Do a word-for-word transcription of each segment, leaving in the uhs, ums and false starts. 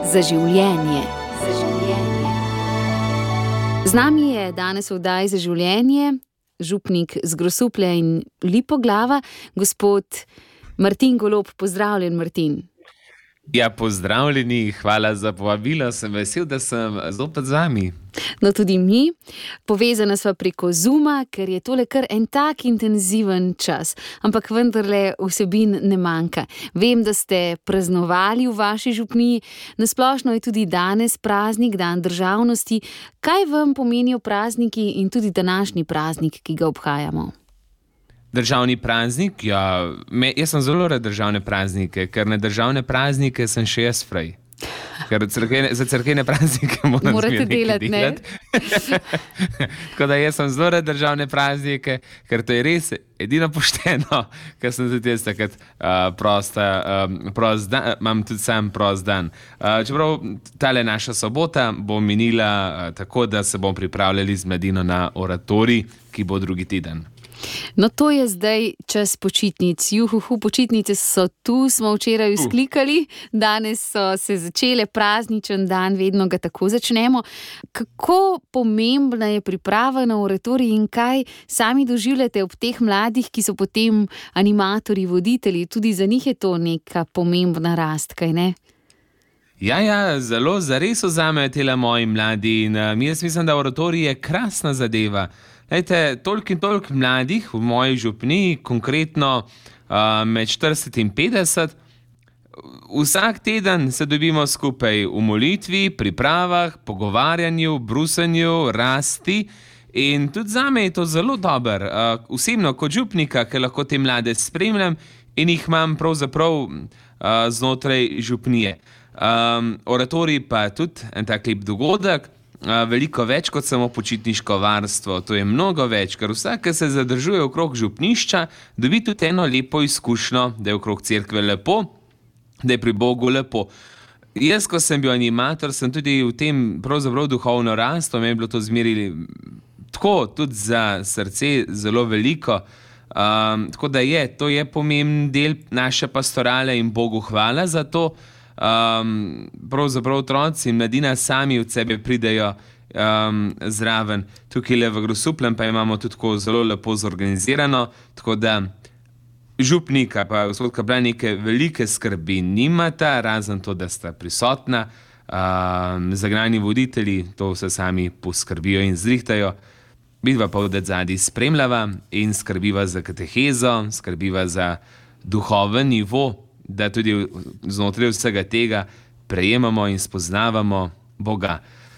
Za življenje. Za življenje. Z nami je danes v oddaji Za življenje župnik z Grosuplja in Lipoglava, gospod Martin Golob. Pozdravljen, Martin. Ja, pozdravljeni, hvala za povabilo, sem vesel, da sem zopet z vami. No, tudi mi. Povezana sva preko Zooma, ker je tole kar en tak intenziven čas. Ampak vendarle vsebin ne manjka. Vem, da ste praznovali v vaši župniji. Nasplošno je tudi danes praznik, dan državnosti. Kaj vam pomenijo prazniki in tudi današnji praznik, ki ga obhajamo? Državni praznik? Ja, me, jaz sem zelo rad državne praznike, ker na državne praznike sem še jaz frej. Ker crkvene, za cerkvene praznike moram Morate delati, delati. Tako da jaz sem zelo rad državne praznike, ker to je res edino pošteno, ker sem tudi jaz takrat uh, prosta, um, prost dan, imam tudi sam prost dan. Uh, čeprav tale naša sobota bo minila uh, tako, da se bom pripravljali z mladino na oratorij, ki bo drugi teden. No, to je zdaj čas počitnic. Juhuhu, počitnice so tu, smo včeraj vzklikali, danes so se začele, prazničen dan, vedno ga tako začnemo. Kako pomembna je priprava na oratorij in kaj sami doživljate ob teh mladih, ki so potem animatorji, voditelji, tudi za njih je to neka pomembna rast, kaj ne? Ja, ja, zelo zares vzamejo tele moji mladi in uh, jaz mislim, da oratorij je krasna zadeva. Lejte, toliko in toliko mladih v moji župniji, konkretno uh, med štirideset in petdeset, vsak teden se dobimo skupaj v molitvi, pripravah, pogovarjanju, brusanju, rasti in tudi zame je to zelo dober. Uh, osebno kot župnika, ker lahko te mlade spremljam in jih imam pravzaprav uh, znotraj župnije. Um, oratorij pa tudi en tak lep dogodek, uh, veliko več kot samo počitniško varstvo, to je mnogo več, ker vsak, ki se zadržuje okrog župnišča, dobi tudi eno lepo izkušnjo, da je okrog cerkve lepo, da je pri Bogu lepo. Jaz, ko sem bil animator, sem tudi v tem pravzaprav duhovno rastel, me je bilo to zmeri tako, tudi za srce zelo veliko. Um, tako da je, to je pomemben del naše pastorale in Bogu hvala za to. Um, pravzaprav otroci in mladina sami od sebe pridejo um, zraven. Tukaj le v Grosupljem pa imamo tudi tako zelo lepo zorganizirano, tako da župnika pa gospod Kaplan neke velike skrbi nimata, razen to, da sta prisotna. Um, zagnani voditelji to vse sami poskrbijo in zrihtajo. Vidva pa od zadaj spremljava in skrbiva za katehezo, skrbiva za duhoven nivo, da tudi znotraj vsega tega prejemamo in spoznavamo Boga.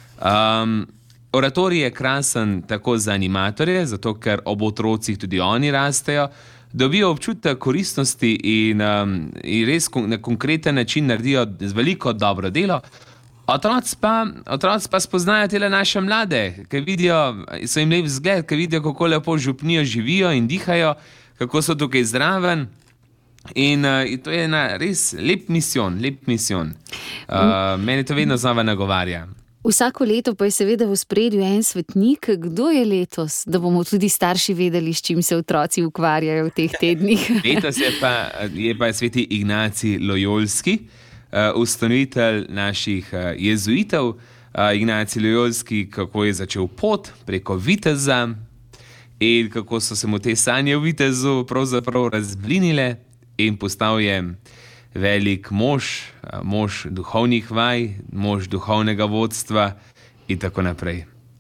Um, oratorij je krasen tako za animatorje, zato ker ob otrocih tudi oni rastejo, dobijo občutek koristnosti in, um, in res na konkreten način naredijo veliko dobro delo. Otroci pa, otroci pa spoznajo tele naše mlade, ki vidijo, so jim lep vzgled, ki vidijo, kako lepo župnijo živijo in dihajo, kako so tukaj zraven. In uh, to je ena res lep misijon, lep misijon. Uh, meni to vedno znova nagovarja. Vsako leto pa je seveda v ospredju en svetnik. Kdo je letos, da bomo tudi starši vedeli, s čim se otroci ukvarjajo v teh tednih? Letos je pa, je pa sveti Ignacij Lojolski, uh, ustanovitelj naših uh, jezuitov. Uh, Ignacij Lojolski, kako je začel pot preko viteza in kako so se mu te sanje v vitezu pravzaprav razblinile. In postal je velik mož, mož duhovnih vaj, mož duhovnega vodstva in tako naprej.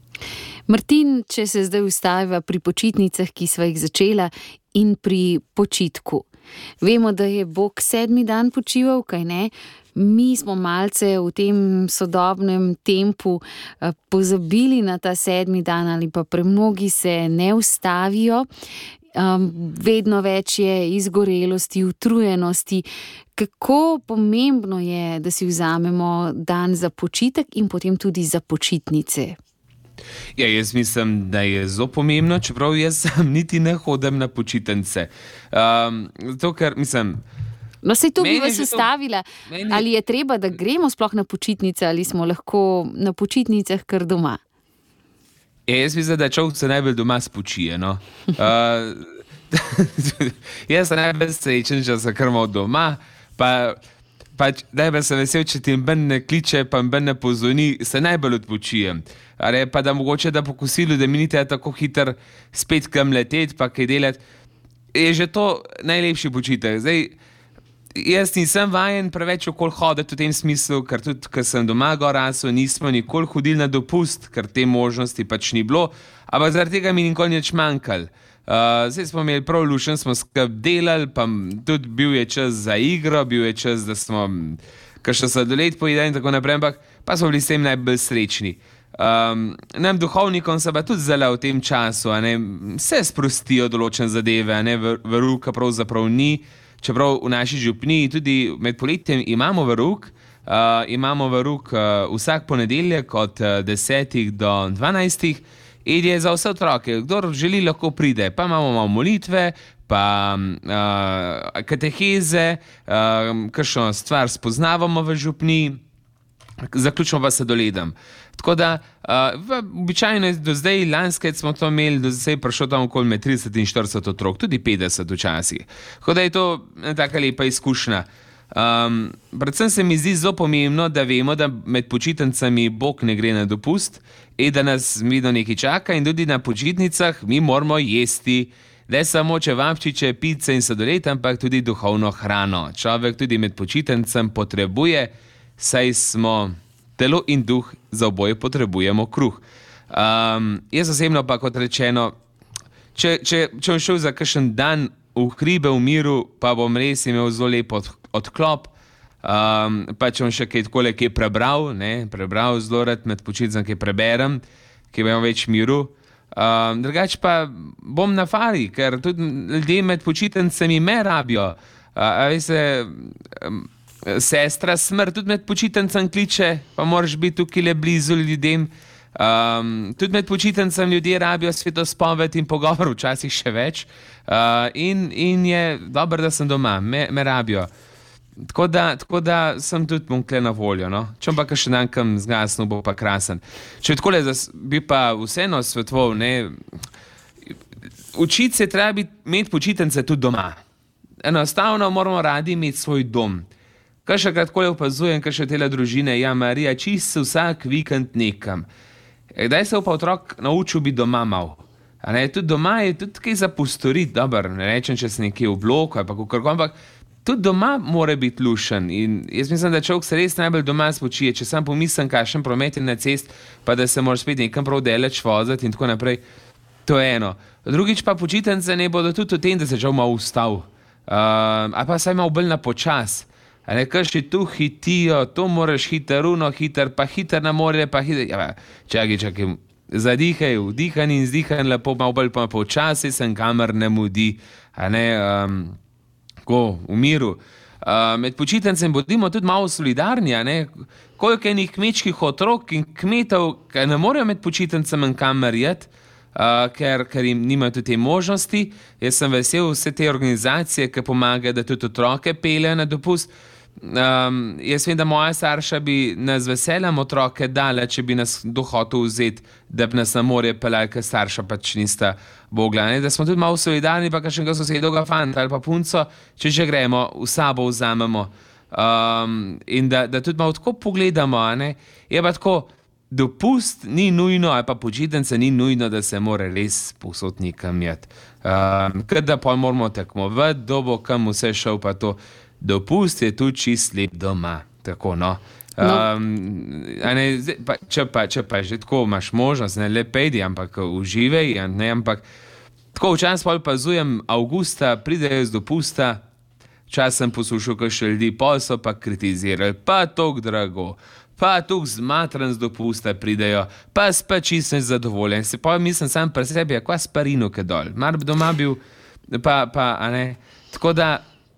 Martin, če se zdaj ustaviva pri počitnicah, ki sva jih začela, in pri počitku. Vemo, da je Bog sedmi dan počival, kaj ne? Mi smo malce v tem sodobnem tempu pozabili na ta sedmi dan ali pa premnogi se ne ustavijo. Um, vedno več je izgorelosti, utrujenosti. Kako pomembno je, da si vzamemo dan za počitek in potem tudi za počitnice? Ja, jaz mislim, da je zelo pomembno, čeprav jaz sam niti ne hodim na počitnice. Um, zato, ker mislim... No, sej to bi vas ustavila. Meni... Ali je treba, da gremo sploh na počitnice, ali smo lahko na počitnicah kar doma? Ja, jaz mislim, da človek se najbolj doma spočije, no. Uh, jaz sem najbolj srečen, če se krmo doma, pa pač, daj pa sem vesel, če ti ben ne kliče, pa ben ne pozvoni, se najbolj odpočijem. Ale pa da mogoče da po kosilu, da mi ni treba tako hiter spet kam leteti, pa kaj delati. Je že to najlepši počitek. Zdaj, jaz nisem vajen preveč okoli hoditi v tem smislu, ker tudi, ker sem doma gor rasel, nismo nikoli hodili na dopust, ker te možnosti pač ni bilo, ampak zaradi tega mi nikoli nič manjkalo. Uh, zdaj smo imeli prav lušen, smo skrb delali, pa tudi bil je čas za igro, bil je čas, da smo kakšen sladoled pojedali in tako naprej, ampak pa smo bili s tem najbolj srečni. Um, nam duhovnikom se pa tudi zelo v tem času, a ne, se sprostijo določene zadeve, a ne, veruka pravzaprav ni, čeprav v naši župniji tudi med poletjem imamo veruk, uh, imamo veruk uh, vsak ponedeljek od uh, desetih do dvanajstih, in je za vse otroke, kdor želi, lahko pride, pa imamo malo molitve, pa uh, kateheze, uh, kakšno stvar spoznavamo v župniji, zaključno pa se doledam. Tako da, uh, običajno do zdaj, lanskrat smo to imeli, do zdaj prišlo tam okoli med trideset in štirideset otrok, tudi petdeset včasih. Tako da je to taka lepa izkušnja. Um, predvsem se mi zdi zelo pomembno, da vemo, da med počitnicami Bog ne gre na dopust in da nas vedno nekaj čaka in tudi na počitnicah mi moramo jesti, ne samo čevapčiče, pice in sladoled, ampak tudi duhovno hrano. Človek tudi med počitnicami potrebuje, saj smo telo in duh, za oboje potrebujemo kruh. Um, jaz osebno pa, kot rečeno, če, če, če bom šel za kakšen dan v hribe v miru, pa bom res imel zelo lep od, odklop, um, pa če bom še kaj takole kaj prebral, ne, prebral zelo rad med počitnicami, kaj preberem, kaj imam več miru. Um, drugače pa bom na fari, ker tudi ljudje med počitnicami me rabijo. Uh, a veste, um, sestra smrt tudi med počitnicami kliče, pa moraš biti tukaj le blizu ljudem. Um, tudi med počitnicami ljudje rabijo svetospoved in pogovor, včasih še več. Uh, in, in je dobro, da sem doma, me, me rabijo. Tako da, tako da sem tudi bom na voljo. No? Če bom pa še dan kam zgasnil, bo pa krasen. Če takole, bi pa vseeno svetoval, ne, učiti se treba biti, imeti počitnice tudi doma. Enostavno moramo radi imeti svoj dom. Kaj še kratko opazujem, kaj še tele družine, ja, Marija, čist vsak vikend nekam. Kdaj se pa otrok naučil biti doma mal? A ne, tudi doma je tudi kaj za postoriti, dobro, ne rečem, če se nekje v bloku, ali pa kako, ampak tudi doma mora biti lušen. In jaz mislim, da človek se res najbolj doma spočije, če sam pomislim, kakšen promet je na cest, pa da se moraš spet nekam prav daleč voziti in tako naprej. To je eno. Drugič pa počitnice ne bodo tudi v tem, da se žal malo ustal. Uh, a pa saj malo bolj na počas. A ne, kaj še tu hitijo, to moraš hiter, runo hiter, pa hiter na morje, pa hiter. Ja, čakaj, čakaj, zadihaj, vdihan in zdihan, lepo, malo bolj pa počasi, sem kamer ne mudi, a ne, um, ko, v miru. Uh, med počitnicami bodimo tudi malo solidarni, a ne, koliko enih kmečkih otrok in kmetov, ki ne morejo med počitnicami kamer jeti, uh, ker, ker jim nimajo tudi te možnosti. Jaz sem vesel vse te organizacije, ki pomagajo, da tudi otroke peljejo na dopust. Um, jaz vem, da moja starša bi nas veseljem otroke dala, če bi nas dohotel vzeti, da bi nas na morje peljali, ker starša pač nista bogla. Ne? Da smo tudi malo solidarni, pa kakšnega sosedovega fanta ali pa punco, če že gremo, v sabo vzamemo. Um, in da, da tudi malo tako pogledamo, a ne? Je pa tako, dopust ni nujno, ali pa počitnice ni nujno, da se mora res povsod nekam jeti. Um, ker da pa moramo tekmovati, kdo bo kam vse šel, pa to. Dopust je tudi čist lep doma. Tako, no. Um, a ne, pa, če, pa, če pa že tako imaš možnost, ne le pejdi, ampak uživej, ne, ampak tako včasih pa opazujem, avgusta pridejo z dopusta, čas sem poslušal, kaj še ljudi, pol so pa kritizirali, pa tok drago, pa tok zmatran z dopusta pridejo, pa spet čisto zadovoljen. Se pa mislim sam pri sebi, kva sparino kaj dol. Mar bi doma bil, pa, pa, a ne, tako da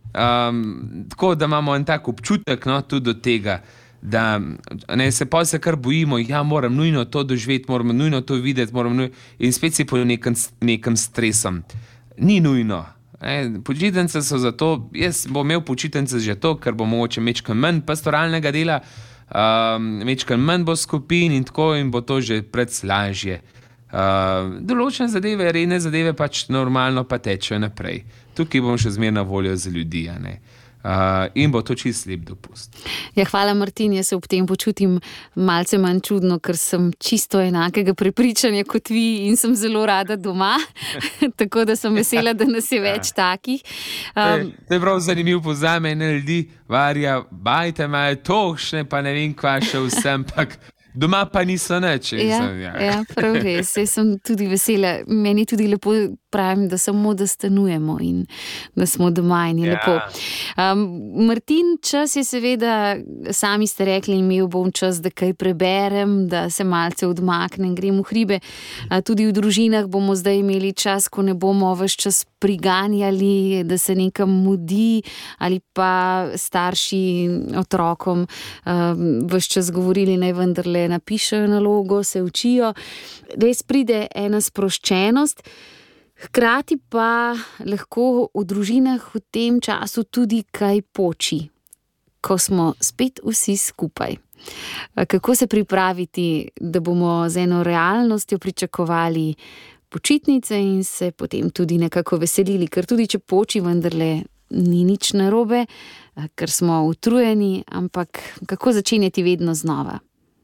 Um, tako da imamo en tak občutek, no, tudi do tega, da ne, se pa se kar bojimo, ja, moram nujno to doživeti, moram nujno to videti, moram nujno, in spet si po nekem, nekem stresom. Ni nujno. Ne, počitnice so zato, jaz bom imel počitnice že to, ker bo mogoče mečkan manj pastoralnega dela, um, mečkan manj bo skupin in tako in bo to že precej lažje. Uh, določene zadeve, redne zadeve pač normalno pa tečejo naprej. Tukaj bom še zmeraj na voljo za ljudi. A ne? uh, in bo to čist lep dopust. Ja, hvala, Martin. Jaz se ob tem počutim malce manj čudno, ker sem čisto enakega prepričanja kot vi in sem zelo rada doma. Tako da sem vesela, da nas je več takih. Um, to je prav zanimivo pozame ene ljudi, varja, bajte me, tohšne, pa ne vem, kva še vsem, pak doma pa niso nič. Ja, ja. ja, prav res. Jaz sem tudi vesela. Meni tudi lepo pravim, da samo da stanujemo in da smo doma in je ja. lepo. Um, Martin, čas je seveda, sami ste rekli, imel bom čas, da kaj preberem, da se malce odmaknem, grem v hribe. Uh, tudi v družinah bomo zdaj imeli čas, ko ne bomo ves čas priganjali, da se nekam mudi ali pa starši otrokom um, ves čas govorili, naj vendarle napišejo nalogo, se učijo. Res pride ena sproščenost, hkrati pa lahko v družinah v tem času tudi kaj poči, ko smo spet vsi skupaj. Kako se pripraviti, da bomo z eno realnostjo pričakovali počitnice in se potem tudi nekako veselili, ker tudi če poči, vendarle ni nič narobe, ker smo utrujeni, ampak kako začenjati vedno znova?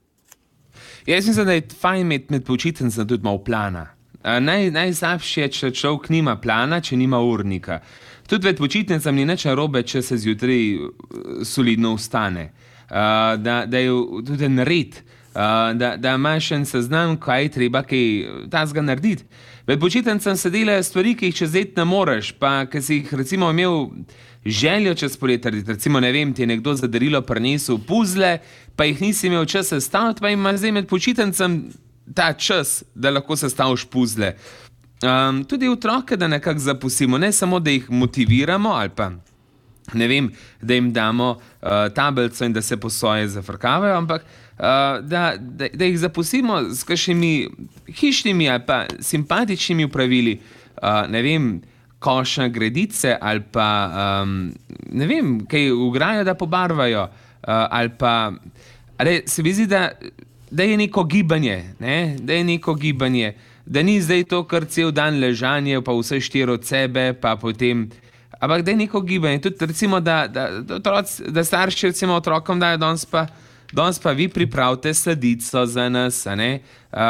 Jaz mislim, da je fajn imeti med počitnicami tudi malo plana. Naj, najslabše je, če človek nima plana, če nima urnika. Tudi med počitnicami ni nič narobe, če se zjutraj solidno vstane. Uh, da, da je tudi en red, uh, da, da imaš en seznam, kaj treba kaj tazga narediti. Med počitnicami se delajo stvari, ki jih čez let ne moreš, pa ki si jih recimo imel željo čez poletje, recimo ne vem, ti je nekdo za darilo prinesel puzle, pa jih nisi imel čas sestaviti, pa ima zdaj med počitnicami ta čas, da lahko sestaviš puzle. Um, tudi otroke, da nekako zapustimo, ne samo, da jih motiviramo ali pa ne vem, da jim damo uh, tablico in da se po svoje zafrkavajo, ampak uh, da, da, da jih zapustimo s kakšnimi hišnimi ali pa simpatičnimi pravili, uh, ne vem, koša gredice ali pa um, ne vem, kaj ugrajo, da pobarvajo, uh, ali pa ali se mi zdi, da, da je neko gibanje, ne? Da je neko gibanje, da ni zdaj to kar cel dan ležanje, pa vse štiri od sebe, pa potem, ampak da je neko gibanje. Tudi recimo, da, da, da, da starši recimo otrokom dajo danes pa, danes pa vi pripravite sladico za nas, a ne?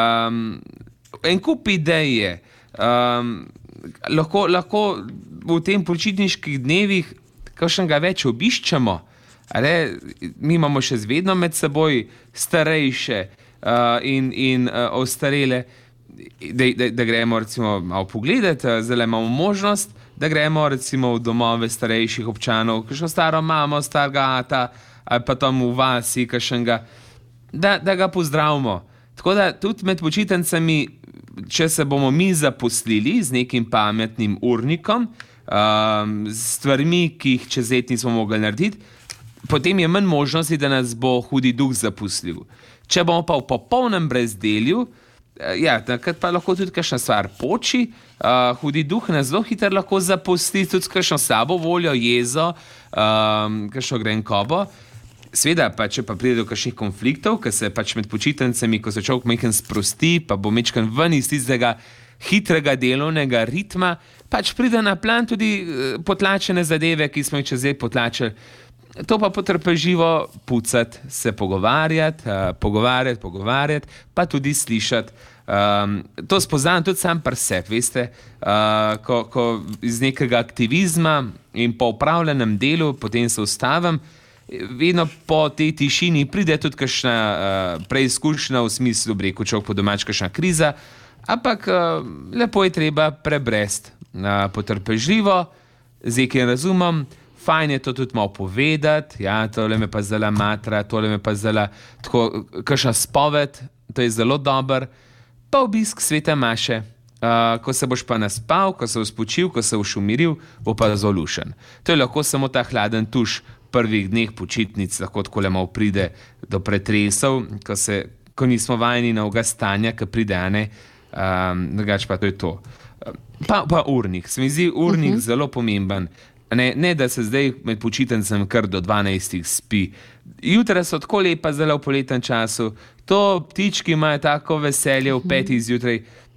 Um, en kup ideje. Um, lahko, lahko v tem počitniških dnevih kakšnega več obiščemo, ale mi imamo še zvedno med seboj starejše uh, in, in uh, ostarele, da, da, da gremo recimo malo pogledati, zdaj imamo možnost, da gremo recimo v domove starejših občanov, kakšno staro mamo, starega ata, ali pa tam v vasi kakšnega, da, da ga pozdravimo. Tako da tudi med počitnicami, če se bomo mi zaposlili z nekim pametnim urnikom, um, s stvarmi, ki jih čez let nismo mogli narediti, potem je manj možnosti, da nas bo hudi duh zaposlil. Če bomo pa v popolnem brezdelju, ja, takrat pa lahko tudi kakšna stvar poči, uh, hudi duh nas zelo hitro lahko zaposli, tudi s kakšno slabo voljo, jezo, um, kakšno grenkobo. Sveda pa, če pa pride do kakšnih konfliktov, ker se pač med počitnicami, ko se človek majhen sprosti, pa bo mečkan ven iz tistega hitrega delovnega ritma, pač pride na plan tudi potlačene zadeve, ki smo jih čez let potlačili. To pa potrpežljivo pucati, se pogovarjati, uh, pogovarjati, pogovarjati, pa tudi slišati. Um, to spoznam tudi sam pri sebi, veste, uh, ko, ko iz nekega aktivizma in po upravljenem delu potem se ustavim, vedno po tej tišini pride tudi kakšna uh, preizkušnja v smislu, breku človek po domač, kakšna kriza, ampak uh, lepo je treba prebresti, uh, potrpežljivo, z nekim razumom. Fajn je to tudi malo povedati, ja, tole me pa zdala matra, tole me pa zdala tako, kakšna spoved, to je zelo dober, pa obisk svete maše, uh, ko se boš pa naspal, ko se boš spočil, ko se boš umiril, bo pa zelo lušen. To je lahko samo ta hladen tuš prvih dneh počitnic, lahko tako le malo pride do pretresov, ko, se, ko nismo vajeni novega stanja, ki pride, a ne, um, drugače pa to je to. Pa, pa urnik, se mi zdi urnik uh-huh. zelo pomemben. Ne, ne, da se zdaj med počitnicami kar do dvanajstih spi. Jutra so tako lepa, zelo v poletnem času. To ptički imajo tako veselje v petih zjutraj.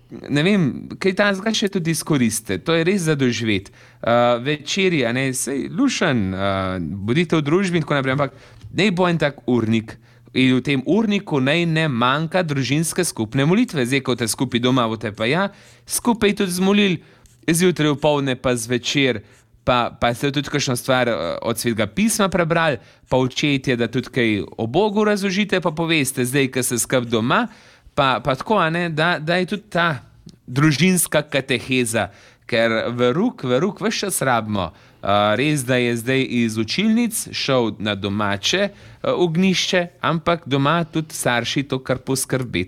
ne vem, kaj ta zgaj še tudi izkoriste. To je res za doživeti. Uh, večerji, a ne, sej lušen, uh, bodite v družbi in tako naprej, ampak naj bo en tak urnik. In v tem urniku naj ne manjka družinske skupne molitve. Zdaj, ko te skupaj doma, bote pa ja, skupaj tudi zmolili, zjutraj v povdne pa zvečer, pa, pa ste tudi kakšno stvar od Svetega pisma prebrali, pa učetje, da tudi kaj o Bogu razložite, pa poveste, zdaj, ko se skup doma, pa, pa tako, a ne, da, da je tudi ta družinska kateheza, ker veruk, veruk ves čas rabimo. Uh, res, da je zdaj iz učilnic šel na domače uh, ognjišče, ampak doma tudi starši to kar poskrbeti.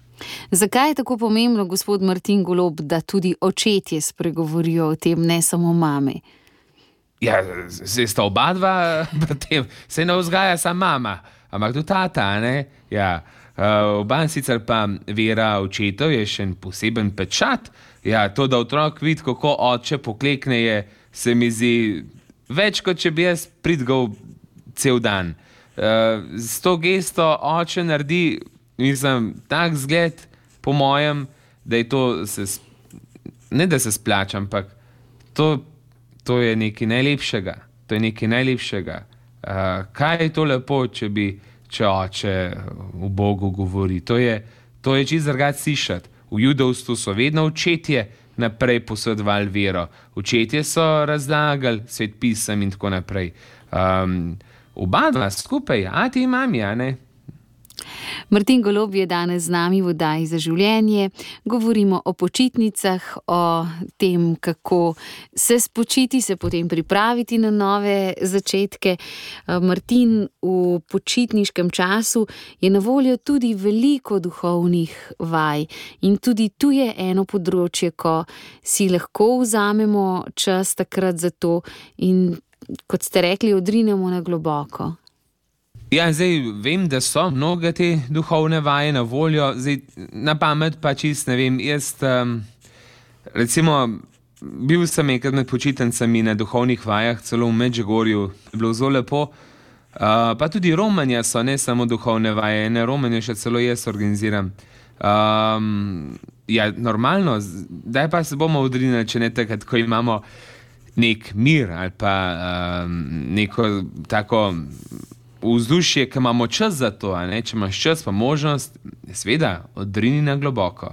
Zakaj je tako pomembno, gospod Martin Golob, da tudi očetje spregovorijo o tem, ne samo mame? Ja, zdaj sta oba dva, potem se ne vzgaja sama mama, ampak tudi tata, ne? Ja, uh, oba sicer pa vera očetov je še en poseben pečat. Ja, to, da otrok vidi, kako oče poklekne, je, se mi zdi več, kot če bi jaz pridgal cel dan. Uh, s to gesto oče naredi, mislim, tak zgled po mojem, da je to, se, ne da se splača, ampak to, to je nekaj najlepšega. To je nekaj najlepšega. Uh, kaj je to lepo, če bi, če oče v Bogu govori? To je, to je čisto drugače slišati. V judovstvu so vedno očetje naprej posredovali vero. Očetje so razlagali svet pisem in tako naprej. Um, oba dva skupaj, ati in mami, a ne? Martin Golob je danes z nami v oddaji Za življenje. Govorimo o počitnicah, o tem, kako se spočiti, se potem pripraviti na nove začetke. Martin, v počitniškem času je na voljo tudi veliko duhovnih vaj. In tudi tu je eno področje, ko si lahko vzamemo čas takrat za to in, kot ste rekli, odrinemo na globoko. Ja, zdaj vem, da so mnoge te duhovne vaje na voljo, zdaj na pamet pa čist ne vem, jaz um, recimo bil sem enkrat med počitnicami na duhovnih vajah, celo v Medžugorju, bilo zelo lepo, uh, pa tudi romanja so, ne samo duhovne vaje, ne romanje še celo jaz organiziram. Um, ja, normalno, zdaj pa se bomo odrinili, če ne takrat, ko imamo nek mir ali pa um, neko tako vzdušje, ki imamo čas za to, a ne? Če imaš čas pa možnost, seveda, odrini na globoko.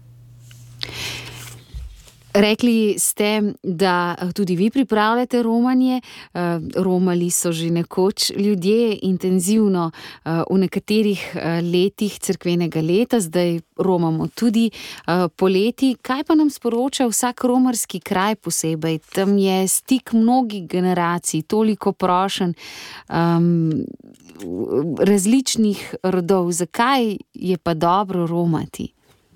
Rekli ste, da tudi vi pripravljate romanje. Romali so že nekoč ljudje intenzivno v nekaterih letih cerkvenega leta, zdaj romamo tudi poleti. Kaj pa nam sporoča vsak romarski kraj posebej? Tam je stik mnogih generacij, toliko prošenj um, različnih rodov. Zakaj je pa dobro romati?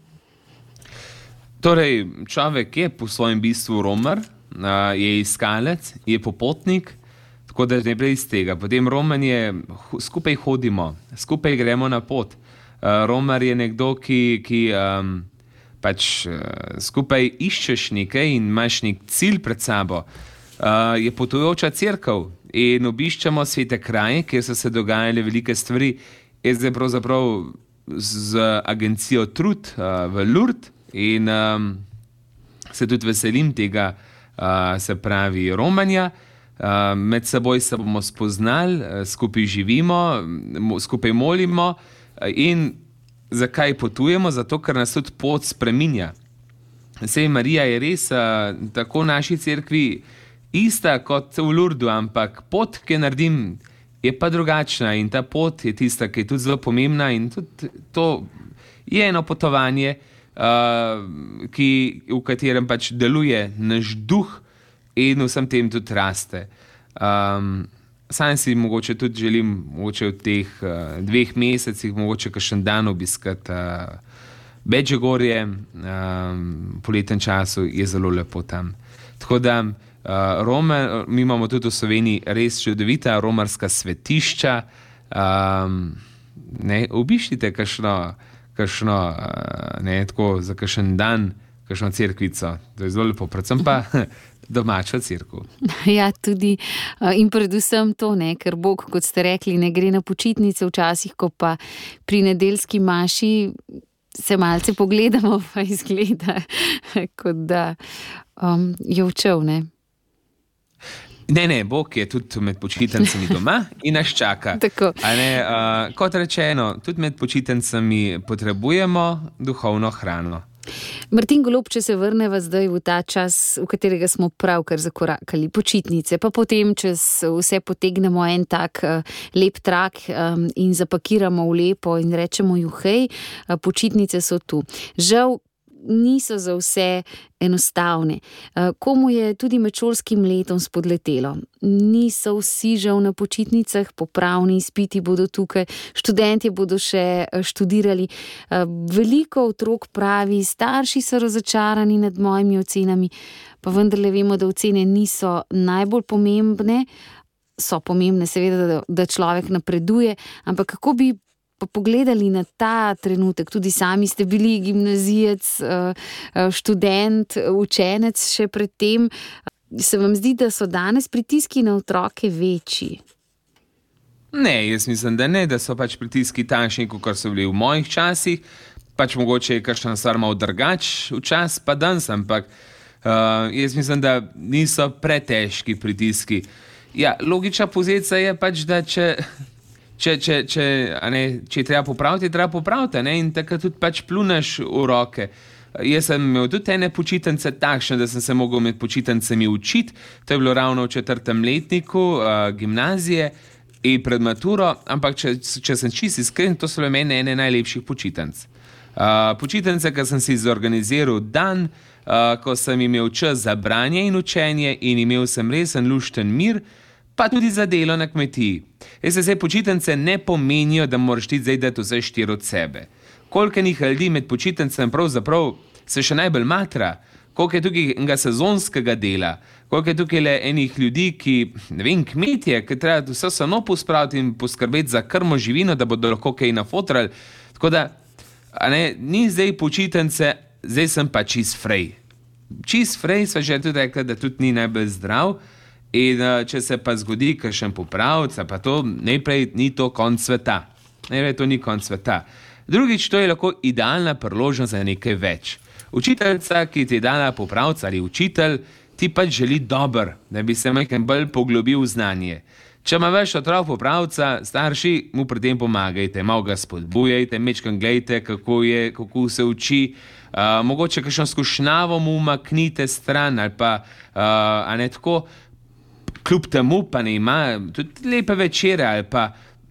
Torej, človek je po svojem bistvu romar, je iskalec, je popotnik, tako da najprej iz tega. Potem romanje, skupaj hodimo, skupaj gremo na pot. Romar je nekdo, ki, ki um, pač skupaj iščeš nekaj in imaš nek cilj pred sabo. Uh, je potujoča cerkev in obiščemo svete kraje, kjer so se dogajale velike stvari. Jaz zdaj pravzaprav z agencijo Trud uh, v Lourdes in um, se tudi veselim tega, uh, se pravi, romanja. Uh, med seboj se bomo spoznali, uh, skupaj živimo, mo, skupaj molimo uh, in zakaj potujemo? Zato, ker nas tudi pot spreminja. Sej Marija je res uh, tako v naši cerkvi ista kot v Lourdesu, ampak pot, ki naredim, je pa drugačna in ta pot je tista, ki je tudi zelo pomembna in tudi to je eno potovanje, Uh, ki, v katerem pač deluje naš duh in vsem tem tudi raste. Um, sam si mogoče tudi želim mogoče v teh uh, dveh mesecih mogoče kakšen dan obiskati uh, Medžugorje, um, v poletnem času je zelo lepo tam. Tako da uh, Rome, mi imamo tudi v Sloveniji res čudovita romarska svetišča. Um, ne, obiščite kakšno kakšno, ne, tako za kakšen dan, kakšno cerkvico. To je zelo lepo, predvsem pa domačo cerkev. Ja, tudi in predvsem to, ne, ker Bog, kot ste rekli, ne gre na počitnice včasih, ko pa pri nedeljski maši se malce pogledamo, pa izgleda, kot da um, je odšel, ne? Ne, ne, Bog je tudi med počitnicami doma in nas čaka. A ne, uh, kot rečeno, tudi med počitnicami potrebujemo duhovno hrano. Martin Golob, če se vrneva zdaj v ta čas, v katerega smo pravkar zakorakali, počitnice, pa potem, če vse potegnemo en tak uh, lep trak um, in zapakiramo v lepo in rečemo juhej, uh, počitnice so tu. Žal niso za vse enostavne. Komu je tudi med šolskim letom spodletelo. Niso vsi žal na počitnicah, popravni izpiti bodo tukaj, študentje bodo še študirali. Veliko otrok pravi, starši so razočarani nad mojimi ocenami, pa vendarle vemo, da ocene niso najbolj pomembne, so pomembne seveda, da, da človek napreduje, ampak kako bi pa pogledali na ta trenutek, tudi sami ste bili gimnazijec, študent, učenec še pred tem, se vam zdi, da so danes pritiski na otroke večji? Ne, jaz mislim, da ne, da so pač pritiski tanjši, kot so bili v mojih časih, pač mogoče je kakšna stvar malo drugač včas pa danes, ampak uh, jaz mislim, da niso pretežki pritiski. Ja, logična posledica je pač, da če Če, če, če, a ne, če je treba popraviti, je treba popraviti, ne, in takrat tudi pač pluneš v roke. Jaz sem imel tudi ene počitnice takšne, da sem se mogel med počitnicami učiti, to je bilo ravno v četrtem letniku uh, gimnazije in pred maturo, ampak če, če sem čisto iskren, to so bile meni ene najlepših počitnic. Uh, počitnice, ki sem si zorganiziral dan, uh, ko sem imel čas za branje in učenje in imel sem resen lušten mir, pa tudi za delo na kmetiji. Jaz se zdaj počitnice ne pomenijo, da moraš ti zdaj dati vse štiri od sebe. Koliko enih ljudi med počitnicami pravzaprav se še najbolj matra, koliko je tukaj enega sezonskega dela, koliko je tukaj le enih ljudi, ki, ne vem, kmetje, ki treba vse samo pospraviti in poskrbeti za krmo živino, da bodo lahko kaj nafotrali. Tako da, a ne, ni zdaj počitnice, zdaj sem pa čist frej. Čist frej sva že tudi rekla, da tudi ni najbolj zdrav. In če se pa zgodi kakšen popravec, pa to najprej ni to konc sveta. Najprej to ni konc sveta. Drugič, to je lahko idealna priložnost za nekaj več. Učiteljica, ki ti je dala popravca ali učitelj, ti pač želi dober, da bi se nekaj bolj poglobil v znanje. Če ima več otrok popravca, starši mu pri tem pomagajte, malo ga spodbujajte, mečkam gledajte, kako je, kako se uči, uh, mogoče kakšno skušnjavo mu umaknite stran ali pa, uh, a ne tako, kljub temu pa ne ima tudi lepe večere ali pa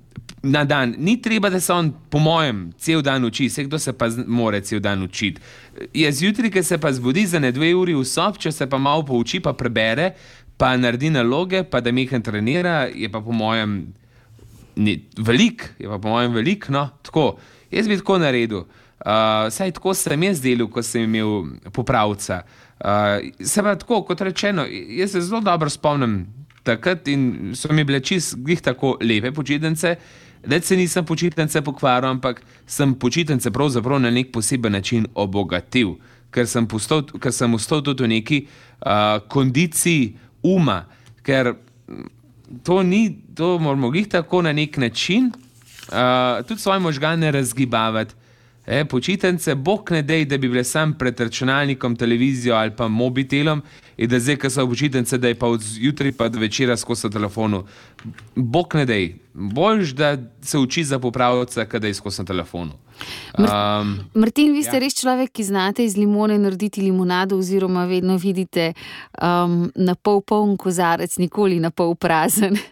na dan. Ni treba, da se on, po mojem, cel dan uči, vse kdo se pa more cel dan učiti. Je zjutraj, ki se pa zbudi za ne dve uri v sob, če se pa malo pouči, pa prebere, pa naredi naloge, pa da mehen trenira, je pa po mojem velik, je pa po mojem velik, no, tako. Jaz bi tako naredil. Uh, saj tako sem jaz delil, ko sem imel popravca. Uh, se pa tako, kot rečeno, jaz se zelo dobro spomnim takrat in so mi bile čist glih tako lepe počitnice, da se nisem počitnice pokvaril, ampak sem počitnice pravzaprav na nek poseben način obogatil, ker sem, postal, ker sem ustal tudi v neki uh, kondiciji uma, ker to ni, to moramo glih tako na nek način uh, tudi svoje možgane razgibavati. E, počitnice, bog ne dej, da bi bile sam pred računalnikom, televizijo ali pa mobitelom in da zdaj, ko so počitnice, da je pa od jutri pa do večera skozi telefonu. Bog ne dej. Boljš, da se uči za popravca, kada je skozi telefonu. Um, Martin, vi ste ja. res človek, ki znate iz limone narediti limonado oziroma vedno vidite um, na pol poln kozarec, nikoli na pol prazen.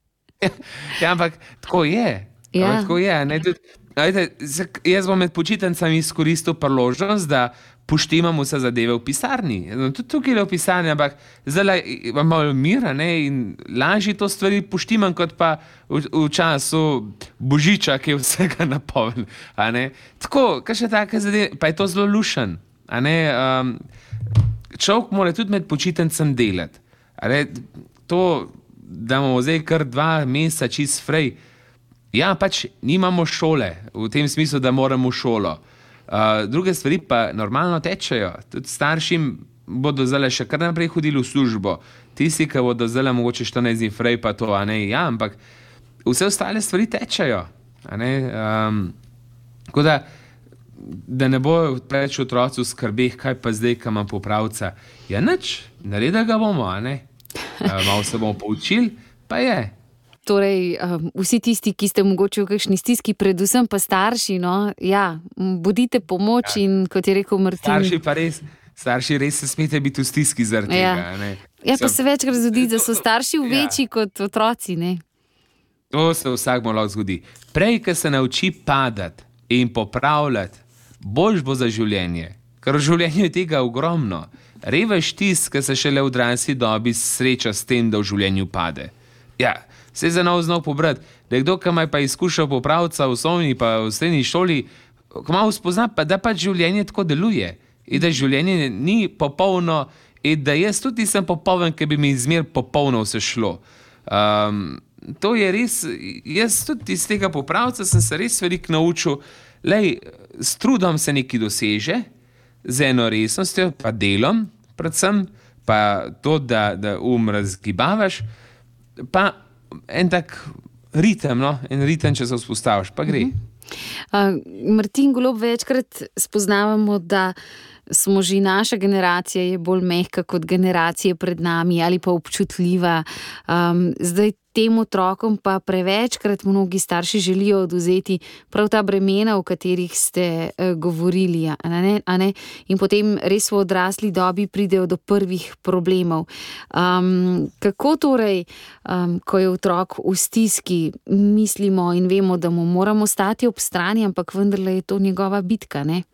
Ja, ampak tako je. Ja. Tako je, ne, tudi, ajde, jaz bom med počitnicami izkoristil priložnost, da poštimam vse zadeve v pisarni. Tudi tukaj je v pisarni, ampak zdaj imam malo mira, ne, in lažje to stvari poštimam, kot pa v, v času Božiča, ki je vsega napoln. Tako, kaj še take zadeve, pa je to zelo lušen. Um, človek mora tudi med počitnicami delati. To, da imamo zdaj kar dva meseca čist frej. Ja, pač nimamo šole, v tem smislu, da moramo v šolo. Uh, druge stvari pa normalno tečejo. Tudi staršim bodo zdaj še kar naprej hodili v službo. Tisti, ki bodo zdaj mogoče štirinajst dni frej, pa to, a ne, ja, ampak vse ostale stvari tečejo. A ne, um, tako da da ne bo preveč otroci v skrbeh, kaj pa zdaj, ko imam popravca. Ja, nič, naredili ga bomo, a ne? Malo se bomo poučili, pa je. Torej, um, vsi tisti, ki ste mogoče v kakšni stiski, predvsem pa starši, no, ja, bodite pomoč ja. In kot je rekel Martin. Starši pa res, starši res se smete biti v stiski zaradi ja. tega, ne? Ja, pa se večkrat zgodi, da so starši v večji ja. Kot otroci, ne? To se vsakmu lahko zgodi. Prej, ko se nauči padati in popravljati, boljš bo za življenje. Ker v življenju je tega ogromno. Revež tisk, ki se šele v odrasli dobi sreča s tem, da v življenju pade. Ja, se za nov znov pobrati. Da je kdo, ki ima pa izkušal popravca v osnovni pa v srednji šoli, ko malo spozna, pa da pač življenje tako deluje. In da življenje ni popolno, in da jaz tudi nisem popoln, ker bi mi izmer popolno vse šlo. Um, to je res, jaz tudi iz tega popravca sem se res veliko naučil. Lej, s trudom se nekaj doseže, z eno resnostjo, pa delom, predvsem, pa to, da, da um razgibavaš, pa en tak ritem, no, en ritem, če se vzpostaviš, pa gre. Uh, Martin Golob, večkrat spoznavamo, da smo že naša generacija je bolj mehka kot generacije pred nami ali pa občutljiva. Um, zdaj tem otrokom pa prevečkrat mnogi starši želijo odvzeti prav ta bremena, o katerih ste uh, govorili, a ne, a ne? In potem res v odrasli dobi pridejo do prvih problemov. Um, kako torej, um, ko je otrok v stiski, mislimo in vemo, da mu moramo stati ob strani, ampak vendarle je to njegova bitka, ne?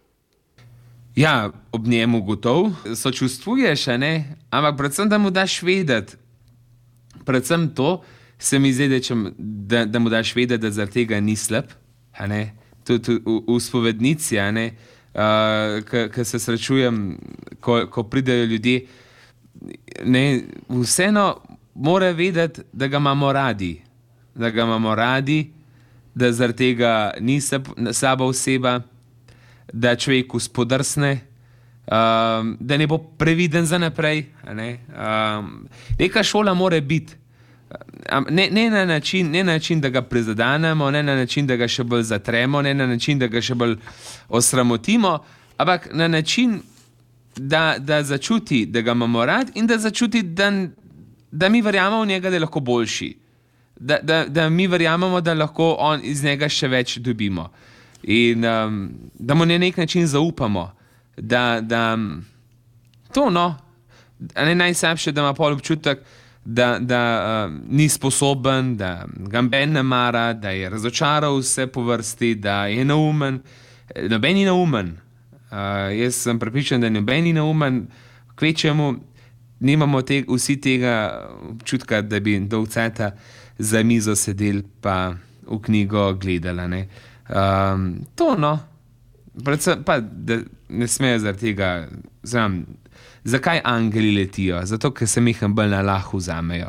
Ja, ob njemu gotov, sočustvuješ, a ne? Ampak predvsem, da mu daš vedeti. Predvsem to se mi zdi, da, da mu daš vedeti, da zaradi tega ni slab, a ne? Tudi v, v spovednici, a ne? Uh, ko se srečujem, ko, ko pridejo ljudje, ne, vseeno mora vedeti, da ga imamo radi. Da ga imamo radi, da zaradi tega ni slaba oseba, da človek spodrsne, um, da ne bo previden za naprej. Ne? Um, neka šola mora biti. Ne, ne, na način, ne na način, da ga prizadanemo, ne na način, da ga še bolj zatremo, ne na način, da ga še bolj osramotimo, ampak na način, da, da začuti, da ga imamo rad in da začuti, da, da mi verjamemo v njega, da je lahko boljši. Da, da, da mi verjamemo, da lahko on iz njega še več dobimo. In um, da mu na nek način zaupamo, da, da to, no, ne najslabše, da ima pol občutek, da, da uh, ni sposoben, da ga noben ne mara, da je razočaral vse po vrsti, da je neumen. Noben ni neumen. Uh, jaz sem prepričan, da noben ni neumen, kvečemu nimamo te, vsi tega občutka, da bi dolceta za mizo sedeli pa v knjigo gledala, ne. Um, to, no, predvsem pa, da ne smejo zaradi tega, znam, zakaj angeli letijo? Zato, ker se meham bolj na lahu vzamejo.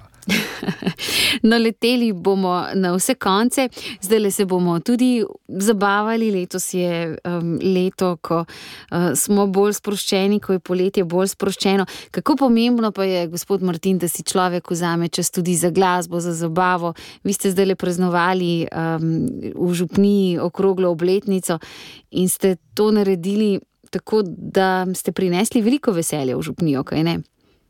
No, leteli bomo na vse konce, zdaj se bomo tudi zabavali, letos je um, leto, ko uh, smo bolj sproščeni, ko je poletje bolj sproščeno. Kako pomembno pa je, gospod Martin, da si človek vzame čas tudi za glasbo, za zabavo. Vi ste zdaj le praznovali um, v župniji okroglo obletnico in ste to naredili tako, da ste prinesli veliko veselja v župnijo, kaj ne?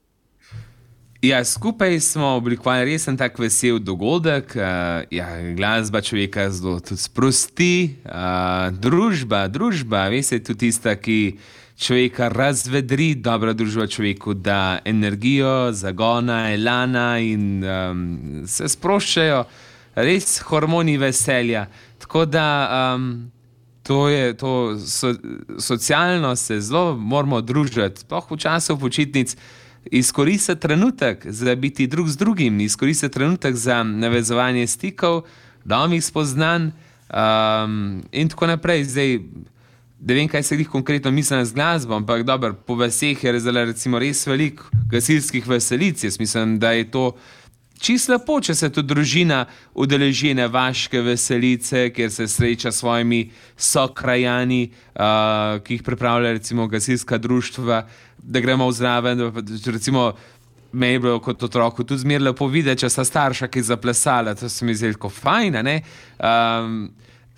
Ja, skupaj smo oblikovali resen tak vesel dogodek. Uh, ja, glasba človeka zelo tudi sprosti. Uh, družba, družba, veste, je tudi tista, ki človeka razvedri, dobra družba človeku da energijo, zagona, elana in um, se sproščajo res hormoni veselja. Tako da um, to je to so, socialno se zelo moramo družiti, sploh v času počitnic. Izkoristiti trenutek za biti drug z drugim, izkoristiti trenutek za navezovanje stikov, novih spoznanj um, in tako naprej. Zdaj, da vem, kaj se jih konkretno mislim z glasbo, ampak dobro, po vseh je recimo res veliko gasilskih veselic. Jaz mislim, da je to čisto lepo, če se tudi družina udeleži ene vaške veselice, kjer se sreča s svojimi sokrajani, uh, ki jih pripravlja recimo gasilska društva, da gremo vzraven, recimo me je bilo kot otroku tudi zmer lepo videti, če sta starša, ki je zaplesala, to se mi zdi tako fajn, ne? Um,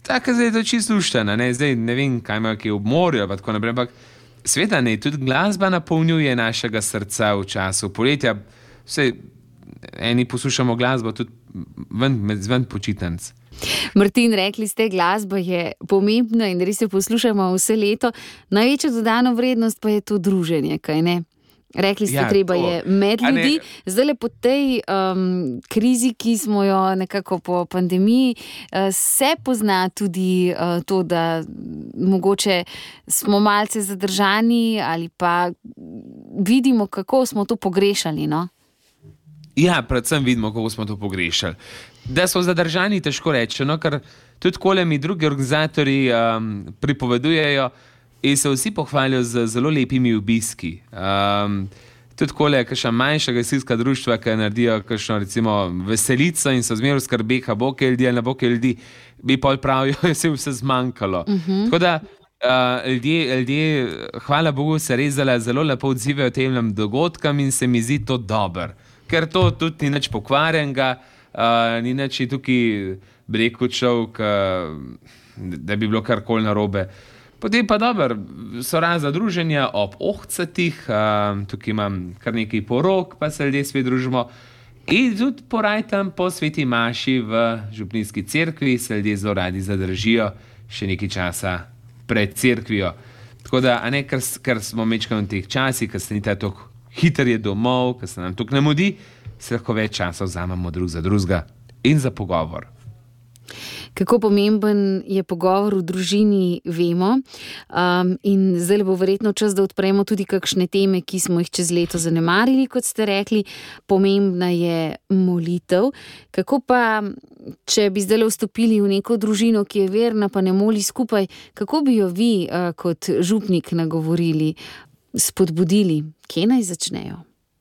tako zdaj je to čisto luštano, ne, zdaj ne vem, kaj ima kje ob morju, pa tako naprej, ampak sveta ne, tudi glasba napolnjuje našega srca v času poletja, vse eni poslušamo glasbo tudi ven, ven počitnic. Martin, rekli ste, glasba je pomembna in res se poslušamo vse leto, največja dodana vrednost pa je to druženje, kaj ne? Rekli ste, ja, treba to je med ljudi. Zdaj po tej um, krizi, ki smo jo nekako po pandemiji, uh, se pozna tudi uh, to, da mogoče smo malce zadržani ali pa vidimo, kako smo to pogrešali, no? Ja, predvsem vidimo, kako smo to pogrešali. Da smo zadržani, težko reči, no, ker tudi kole mi drugi organizatorji um, pripovedujejo, in se vsi pohvalijo z zelo lepimi obiski. Um, tudi kole, kakšna manjša gasilska društva, ki naredijo kakšno recimo veselico in so zmeraj v skrbeh, a bo kaj ljudi ali ne bo kaj ljudi, bi pol pravijo, da se je vse zmanjkalo. Uh-huh. Tako da uh, ljudje, ljudje, hvala Bogu, se res zelo lepo odzivajo tem dogodkam in se mi zdi to dobro. Ker to tudi ni nič pokvarjenega, uh, ni nič tukaj breku človek, da bi bilo karkoli narobe. Potem pa dobro, so razna druženja ob ohcatih, uh, tukaj imam kar nekaj porok, pa se ljudje svet družimo. In tudi porajtam po Sveti maši v župnijski cerkvi, se ljudje zelo radi zadržijo še nekaj časa pred cerkvijo. Tako da, a ne, ker, ker smo mečkali v teh časih, ker se ni tako hiter je domov, ker se nam tukaj ne mudi, se lahko več časa vzamemo drug za drugega in za pogovor. Kako pomemben je pogovor v družini, vemo. Um, in zdaj bo verjetno čas, da odpremo tudi kakšne teme, ki smo jih čez leto zanemarili, kot ste rekli. Pomembna je molitev. Kako pa, če bi zdaj vstopili v neko družino, ki je verna, pa ne moli skupaj, kako bi jo vi uh, kot župnik nagovorili, spodbudili? Kje naj začnejo?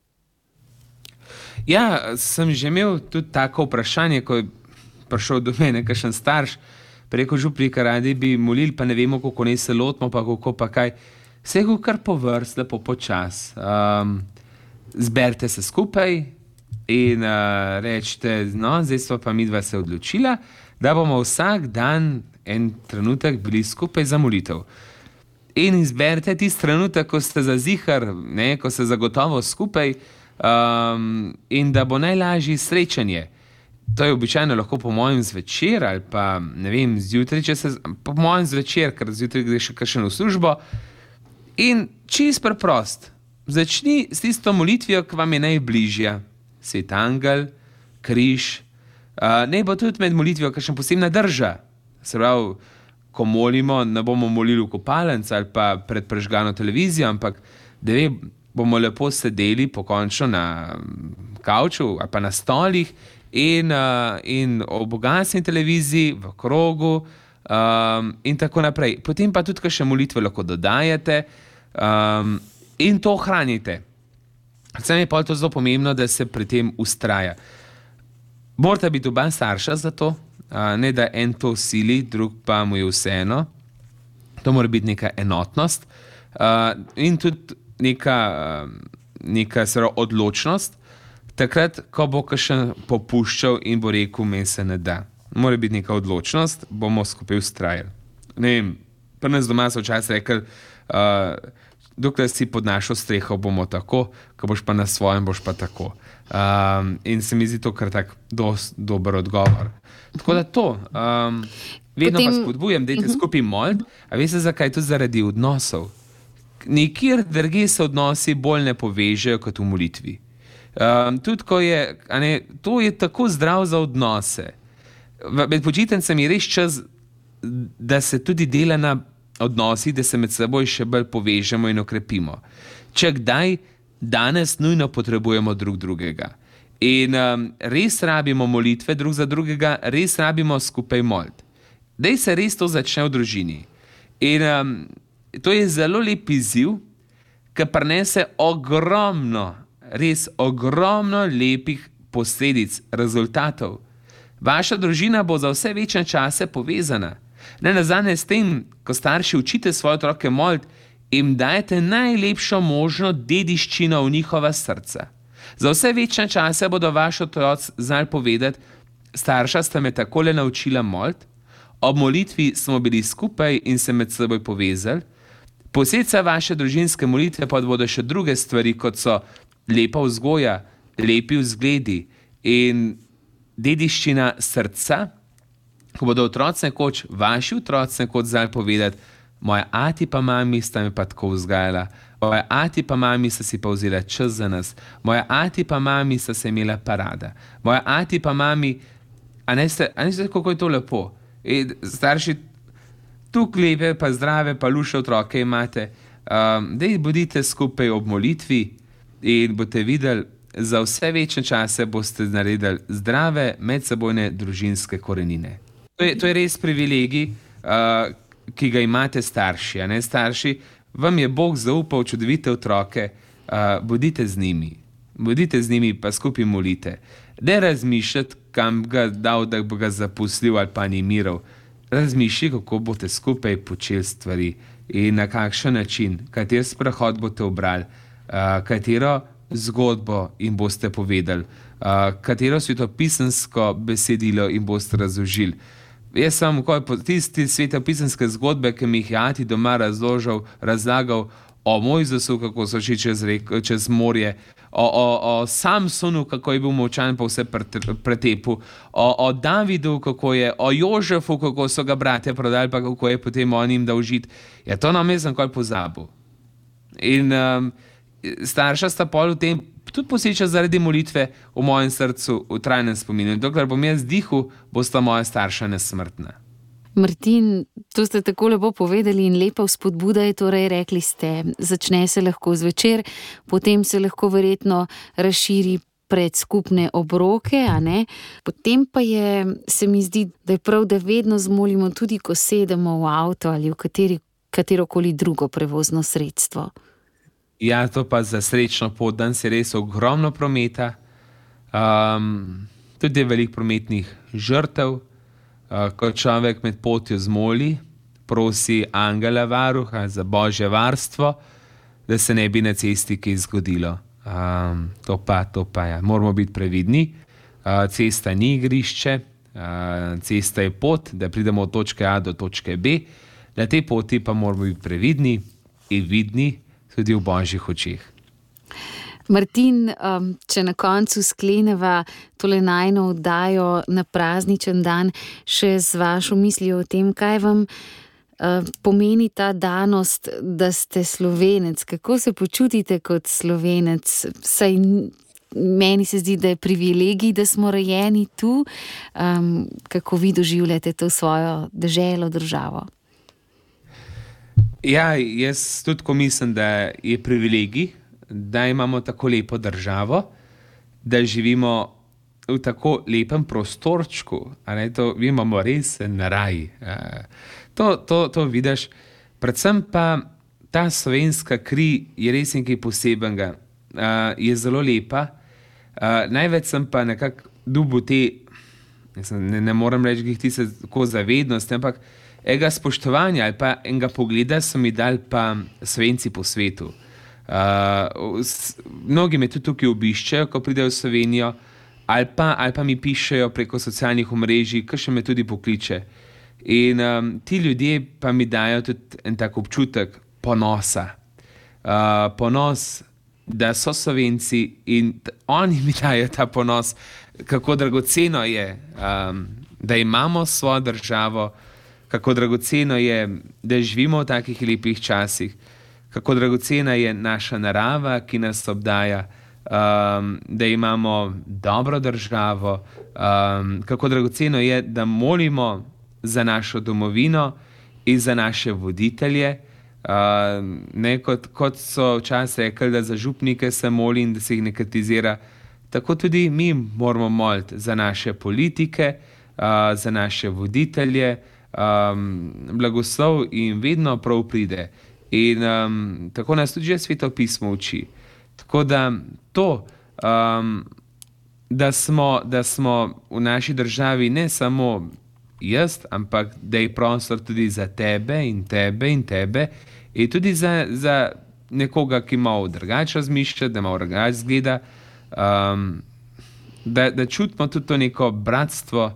Ja, sem že imel tudi tako vprašanje, ko je prišel do mene kakšen starš, preko župnika, radi bi molili, pa ne vemo, kako ne se lotimo, pa kako pa kaj. Vse je kar po vrst, lepo počas. Um, zberite se skupaj in uh, rečete, no, zdaj smo pa midva se odločila, da bomo vsak dan en trenutek bili skupaj za molitev. In izberite tisti trenutek, ko ste za zihar, ne, ko ste zagotovo skupaj, um, in da bo najlažje srečanje. To je običajno lahko po mojem zvečer ali pa, ne vem, zjutraj, če se, po mojem zvečer, ker zjutraj gre še kakšen v službo. In čist preprost, začni s tisto molitvijo, ki vam je najbližja. Svet angel, križ, uh, ne bo tudi med molitvijo kakšna posebna drža. Se pravi, ko molimo, ne bomo molili v kopalnici ali pa pred prežgano televizijo, ampak da ve, bomo lepo sedeli pokončno na kavču ali pa na stolih, In, uh, in o bogatstveni televiziji, v krogu um, in tako naprej. Potem pa tudi kakšne molitve lahko dodajate um, in to ohranite. Predvsem je pa to zelo pomembno, da se pri tem ustraja. Morate biti oba starša za to, uh, ne da en to sili, drug pa mu je vseeno. To mora biti neka enotnost uh, in tudi neka, uh, neka odločnost. Takrat, ko bo kakšen popuščal in bo rekel, meni se ne da. Mora biti neka odločnost, bomo skupaj ustrajali. Ne vem, pri nas doma so včasih rekli, uh, dokler si pod našo streho, bomo tako, ko boš pa na svojem, boš pa tako. Um, in se mi zdi to kar tak dost dober odgovor. Tako da to, um, vedno Potem... pa spodbujam, dajte uh-huh. skupaj moliti, a veste zakaj? To zaradi odnosov. Nikjer drugje se odnosi bolj ne povežejo kot v molitvi. Um, tudi ko je, a ne, to je tako zdrav za odnose. Med počitnicami je res čas, da se tudi dela na odnosih, da se med seboj še bolj povežemo in okrepimo. Če kdaj, danes nujno potrebujemo drug drugega. In um, res rabimo molitve drug za drugega, res rabimo skupaj moliti. Daj se res to začne v družini. In um, to je zelo lep izziv, ki prinese ogromno res ogromno lepih posledic, rezultatov. Vaša družina bo za vse večne čase povezana. Ne nazadnje s tem, ko starši učite svoje otroke moliti, jim dajete najlepšo možno dediščino v njihova srca. Za vse večne čase bodo vaši otroci znali povedati, starša sta me takole naučila moliti, Ob molitvi smo bili skupaj in se med seboj povezali. Posledica vaše družinske molitve pa bodo še druge stvari, kot so lepa vzgoja, lepi vzgledi in dediščina srca, ko bodo otroci nekoč, vaši otroci nekoč znali povedati: moja ati pa mami sta me pa tako vzgajala, moja ati pa mami sta si pa vzela čas za nas, moja ati pa mami sta se imela parada, moja ati pa mami, a ne ste, a ne ste, kako je to lepo. In starši, tukaj lepe pa zdrave pa luše otroke imate, um, dej bodite skupaj ob molitvi in boste videli, za vse večne čase boste naredili zdrave medsebojne družinske korenine. To je, to je res privilegij, uh, ki ga imate starši. A ne? Starši, vam je Bog zaupal čudovite otroke, uh, bodite z njimi. Bodite z njimi pa skupaj molite. Ne razmišljati, kam ga dal, da bo ga zaposlil ali pa animiral. Razmišljati, kako boste skupaj počeli stvari in na kakšen način, kater sprehod boste obrali, uh, katero zgodbo jim boste povedali, uh, katero svetopisemsko besedilo jim boste razložili. Jaz sem tisti svetopisemske zgodbe, ki mi jih je ati doma razložil, razlagal o Mojzesu, kako so šli čez, rek, čez morje, o, o, o Samsonu, kako je bil molčan pa vse pretepu, o, o Davidu, kako je, o Jožefu, kako so ga bratje prodali, pa kako je potem on jim dal žit. Ja, to nam jaz sem kaj pozabil. In um, starša sta pol v tem tudi poseča zaradi molitve v mojem srcu, v trajnem spominu. In dokler bom jaz dihal, bosta moja starša nesmrtna. Martin, to ste tako lepo povedali in lepa vzpodbuda je, torej rekli ste, začne se lahko zvečer, potem se lahko verjetno razširi pred skupne obroke, a ne? Potem pa je, se mi zdi, da je prav, da vedno zmolimo tudi, ko sedemo v avto ali v kateri, katerokoli drugo prevozno sredstvo. Ja, to pa za srečno pot, danes je res ogromno prometa, um, tudi veliko prometnih žrtev, uh, ko človek med potjo zmoli, prosi angela varuha za božje varstvo, da se ne bi na cesti kaj zgodilo. Um, to pa, to pa ja, moramo biti previdni. Uh, cesta ni igrišče, uh, cesta je pot, da pridemo od točke A do točke B, na tej poti pa moramo biti previdni in vidni, tudi v božjih očeh. Martin, če na koncu skleneva tole najino oddajo na prazničen dan še z vašo mislijo o tem, kaj vam pomeni ta danost, da ste Slovenec. Kako se počutite kot Slovenec? Saj meni se zdi, da je privilegij, da smo rojeni tu. Kako vi doživljate to svojo deželo, državo? Ja, jaz tudi ko mislim, da je privilegij, da imamo tako lepo državo, da živimo v tako lepem prostorčku, a ne, to imamo res na raj. To, to, to vidiš, predvsem pa ta slovenska kri je res nekaj posebenega, je zelo lepa. Največ sem pa nekako dobil te, ne, ne moram reči, da ti se tako zavednosti, ampak enega spoštovanja ali pa enega pogleda so mi dali pa Slovenci po svetu. Uh, s, mnogi me tudi tukaj obiščejo, ko pridejo v Slovenijo, ali pa, ali pa mi pišejo preko socialnih omrežij, ki še me tudi pokliče. In um, ti ljudje pa mi dajo tudi en tak občutek ponosa. Uh, ponos, da so Slovenci in oni mi dajo ta ponos, kako dragoceno je, um, da imamo svojo državo, kako dragoceno je, da živimo v takih lepih časih, kako dragocena je naša narava, ki nas obdaja, um, da imamo dobro državo, um, kako dragoceno je, da molimo za našo domovino in za naše voditelje. Um, ne, kot, kot so včasih rekli, da za župnike se moli in da se jih ne kritizira, tako tudi mi moramo moliti za naše politike, uh, za naše voditelje, Um, blagoslov in vedno prav pride. In um, tako nas tudi že Sveto pismo uči. Tako da to, um, da, smo, da smo v naši državi ne samo jaz, ampak da je prostor tudi za tebe in tebe in tebe in tudi za, za nekoga, ki malo drugače razmišlja, da malo drugače zgleda, um, da, da čutimo tudi to neko bratstvo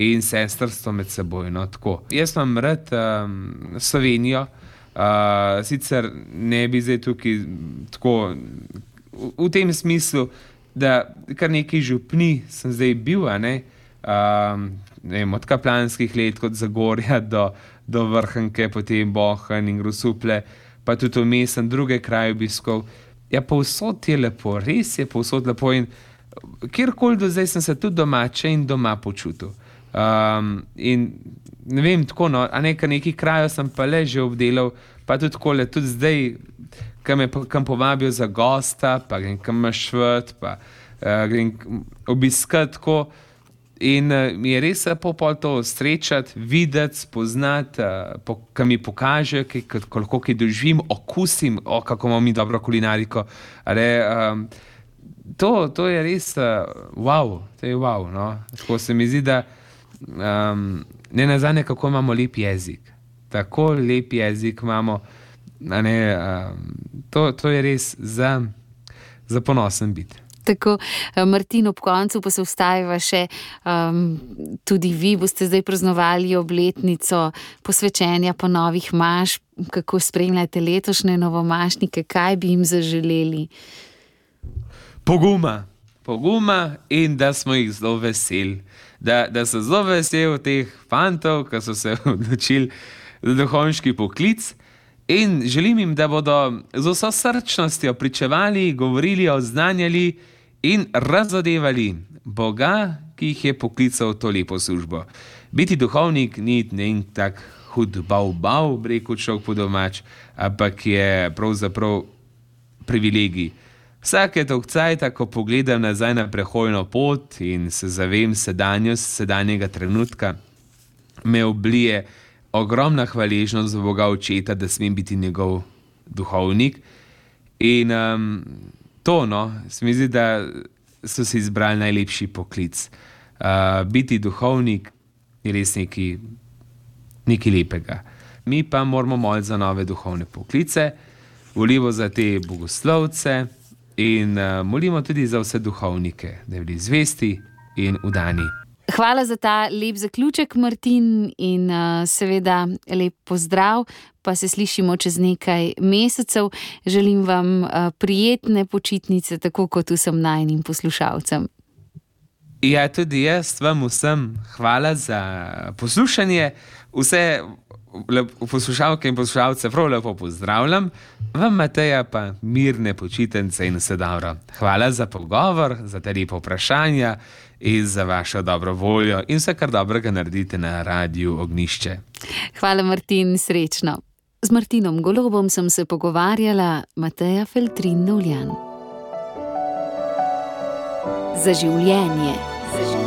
in sestrstvo med seboj. No, tako. Jaz imam rad um, Slovenijo, uh, sicer ne bi zdaj tukaj tako v, v tem smislu, da kar nekaj župni sem zdaj bil, a ne, um, ne vem, od kaplanskih let kot Zagorja do, do Vrhunke, potem Bohinj in Grosuplje, pa tudi vmes sem druge kraje obiskal. Ja, povsod je lepo, res je povsod lepo in kjerkoli do zdaj sem se tudi domače in doma počutil. Um, in ne vem, tako no, a nekaj nekih krajev sem pa le že obdelal, pa tudi takole, tudi zdaj, kam me kam povabijo za gosta, pa grem kam mašvet, pa uh, grem obiskat tako in uh, mi je res lepo pol to srečati, videti, spoznati, uh, po, kam mi pokaže, kako lahko kaj doživim, okusim, o, kako imamo mi dobro kulinariko, ale um, to, to je res uh, wow, to je wow, no, tako se mi zdi, da Um, ne nazadnje, kako imamo lep jezik. Tako lep jezik imamo. Ne, um, to, to je res za, za ponosen biti. Tako, Martin, ob koncu pa se vstaviva še, um, tudi vi boste zdaj praznovali obletnico posvečenja po novih maš. Kako spremljate letošnje novomašnike? Kaj bi jim zaželeli? Poguma. Poguma in da smo jih zelo veseli. Da, da so zelo veseli teh fantov, ki so se odločili za duhovniški poklic in želim jim, da bodo z vso srčnostjo pričevali, govorili, oznanjali in razodevali Boga, ki jih je poklical v to lepo službo. Biti duhovnik ni ne tak hud bav-bav, rekel človek po domač, ampak je pravzaprav privilegij. Vsake tog cajta, ko pogledam nazaj na prehojno pot in se zavem sedanjost, sedanjega trenutka, me oblije ogromna hvaležnost za Boga Očeta, da smem biti njegov duhovnik. In um, to, no, se mi zdi, da so si izbrali najlepši poklic. Uh, biti duhovnik je res nekaj, nekaj lepega. Mi pa moramo moliti za nove duhovne poklice, volimo za te bogoslovce, in uh, molimo tudi za vse duhovnike, da bi bili zvesti in udani. Hvala za ta lep zaključek, Martin, in uh, seveda lep pozdrav, pa se slišimo čez nekaj mesecev. Želim vam uh, prijetne počitnice, tako kot vsem najnim poslušalcem. Ja, tudi jaz vam vsem hvala za poslušanje. Vse poslušalke in poslušalce prav lepo pozdravljam. Vam, Mateja, pa mirne počitnice in vse dobro. Hvala za pogovor, za te lepo vprašanja in za vašo dobro voljo in vse, kar dobrega naredite na Radiu Ognjišče. Hvala, Martin, srečno. Z Martinom Golobom sem se pogovarjala, Mateja Feltrin Novljan. Za življenje.